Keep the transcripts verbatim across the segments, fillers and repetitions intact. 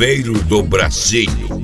Saveiro do Bracinho.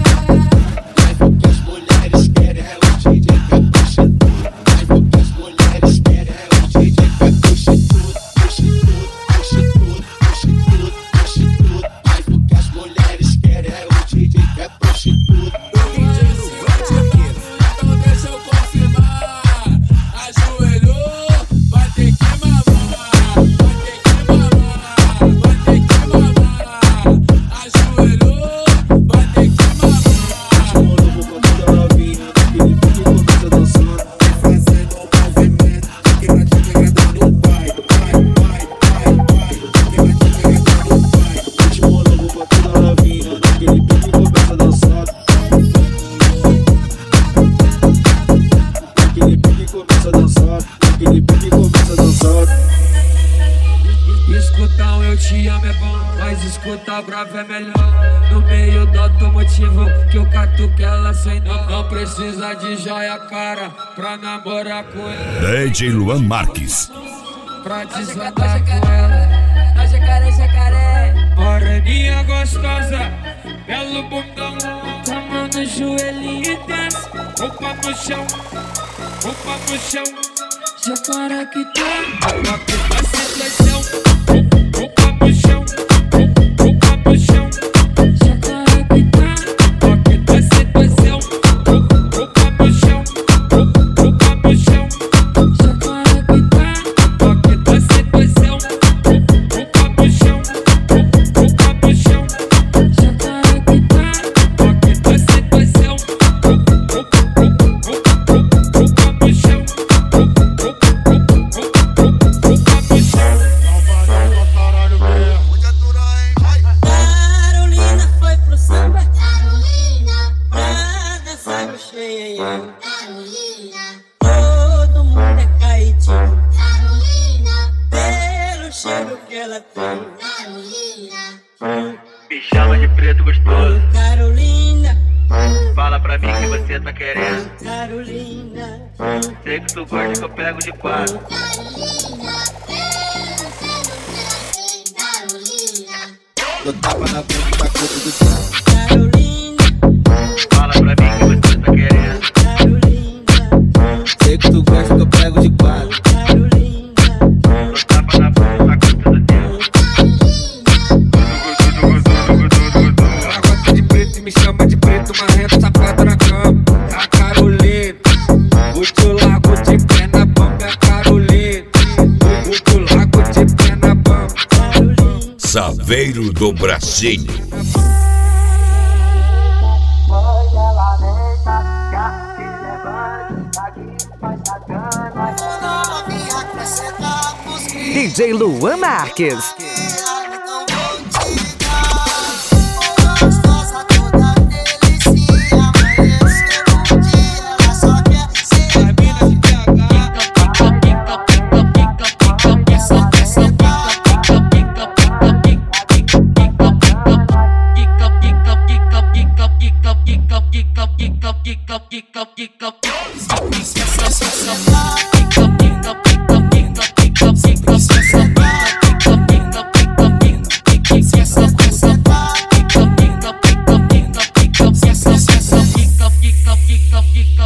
Escutar um eu te amo é bom, mas escutar bravo é melhor. No meio do automotivo que eu catuco ela sem não. Não precisa de joia cara pra namorar com ela. D J Luan Marques. Pra desandar com ela. A jacaré, jacaré. Moreninha gostosa, belo bundão. A mão no joelhinho e desce. Roupa no chão, roupa no chão. Jacaré que tá, roupa que tá sem pressão. Roupa no chão, roupa no chão. Jacaré que tá, roupa que tá sem pressão. Roupa no chão, roupa no chão. Jacaré que tá, roupa que tá sem pressão. Roupa no chão, roupa no chão. Jacaré que tá, roupa que tá sem pressão. Roupa no chão. Carolina foi pro samba. Carolina, nada samba cheia. Carolina, todo mundo é caidinho. Carolina, pelo cheiro que ela tem. Carolina, me chama de preto gostoso. Carolina, Fala pra mim que você tá querendo. Carolina, Sei que tu gosta que eu pego de quatro. Eu tava na boca da coisa do dia. Carolina, Fala pra mim que você tá querendo. Carolina, Sei que tu gosta que eu pego de quatro. Carolina, Eu tava na boca da coisa do dia. Ela gosta de preto e me chama de preto, marrento, safado na cama. A Carolina, o tio largo de pé na bamba. É a Carolina, o tio largo de pé na bamba. Saveiro do Bracinho. D J Luan Marques. Pick up, pick up.